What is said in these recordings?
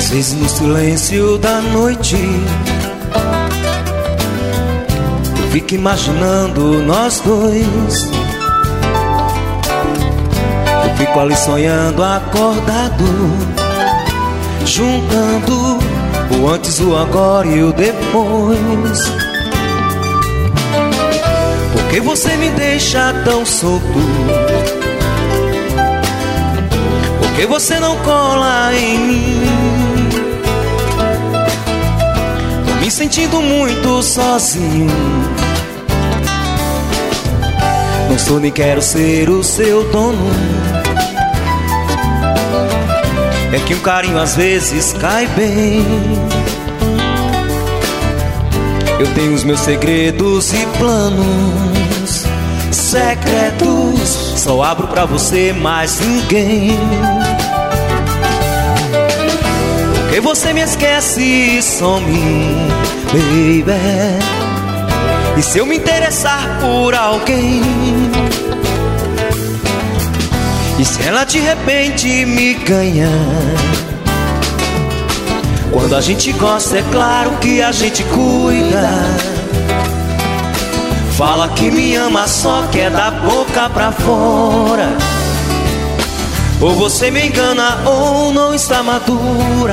Às vezes no silêncio da noite eu fico imaginando nós dois. Eu fico ali sonhando acordado, juntando o antes, o agora e o depois. Por que você me deixa tão solto? Por que você não cola em mim? Tô me sentindo muito sozinho. Não sou nem quero ser o seu dono. É que um carinho às vezes cai bem. Eu tenho os meus segredos e planos secretos, só abro pra você, mais ninguém. Porque você me esquece e some, baby. E se eu me interessar por alguém? E se ela de repente me ganhar? Quando a gente gosta, é claro que a gente cuida. Fala que me ama, só quer da boca pra fora. Ou você me engana ou não está madura.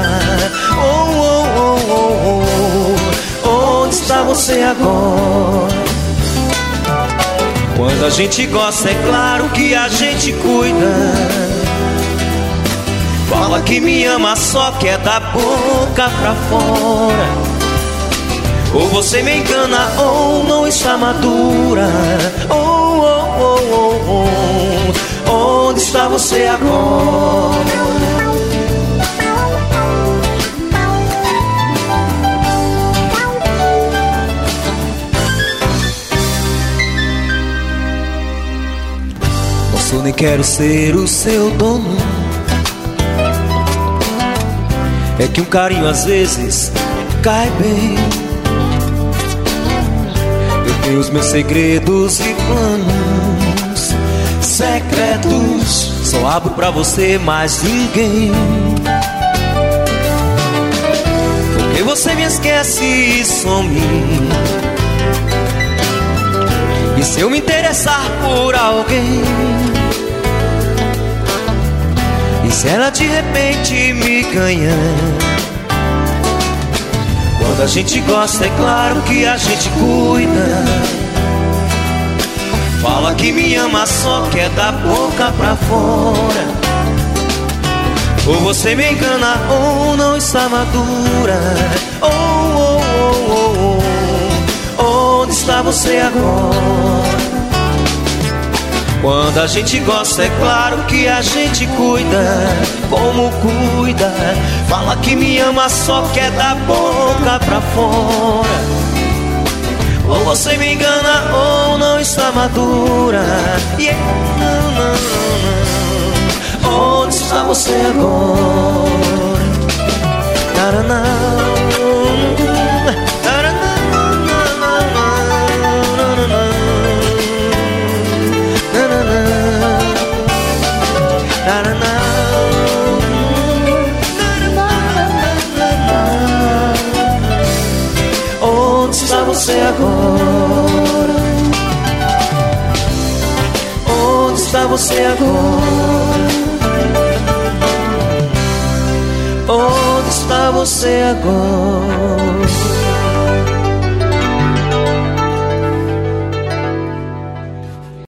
Onde está você agora? Quando a gente gosta, é claro que a gente cuida. Fala que me ama, só quer da boca pra fora. Ou você me engana ou não está madura. Onde está você agora? Não sou nem quero ser o seu dono. É que um carinho às vezes cai bem. Eu tenho os meus segredos e planos secretos, só abro pra você, mais ninguém. Porque você me esquece e some. E se eu me interessar por alguém? E se ela de repente me ganhar? Quando a gente gosta, é claro que a gente cuida. Fala que me ama, só quer da boca pra fora. Ou você me engana ou não está madura. Onde está você agora? Quando a gente gosta, é claro que a gente cuida. Como cuida? Fala que me ama, só quer da boca pra fora. Ou você me engana ou não está madura. Onde está você agora? Onde está você agora? Onde está você agora? Onde está você agora?